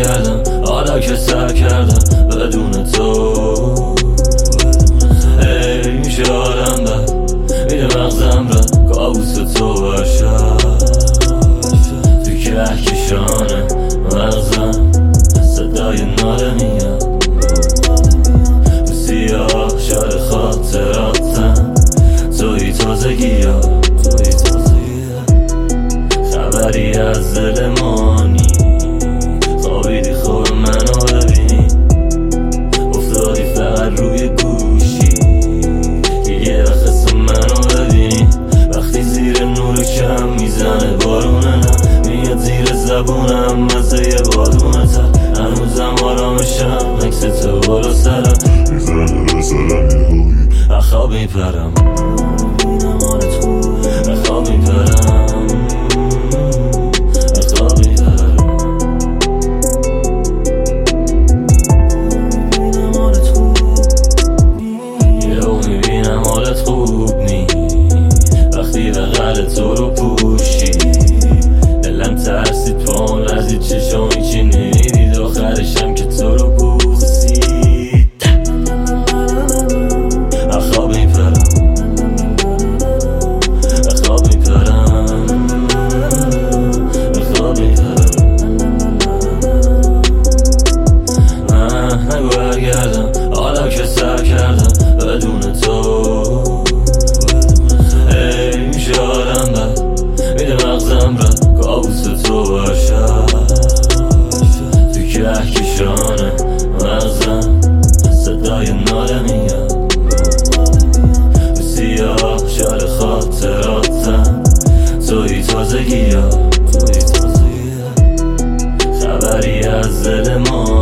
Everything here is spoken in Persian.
برگردم حالا که سر کردم بدون تو. میشه آدم بد میده مغزم را کابوس تو باشم، تو کهکشان مغزم صدای ناله میاد، تو سیاه شار خاطراتم توی تازگی ها، خبری از دل مانی خوابیدی خوب منو ببینی، افتادی فقط روی گوشی یه وقت منو ببینی، وقتی زیر نور کم میزنه بارونه نه میاد زیر زبونم مزه یه بادونه تر، هنوزم آرامشم عکس تو بالا سرم میزنه به سرم یه هایی اخواب میپرم اخواب میپرم تو رو پوشی دلم ترسید پام لرزید چشام هیچی نمیدید آخرشم که تو رو بوسید اخواب میپرم اخواب میپرم اخواب میپرم نگو برگردم حالا که سر کردم بدون تو. میده مغزم را کابوس تو باشم، تو کهکشان مغزم صدای ناله میاد، تو سیاه شار خاطراتم توی تازگی ها، خبری از دل ما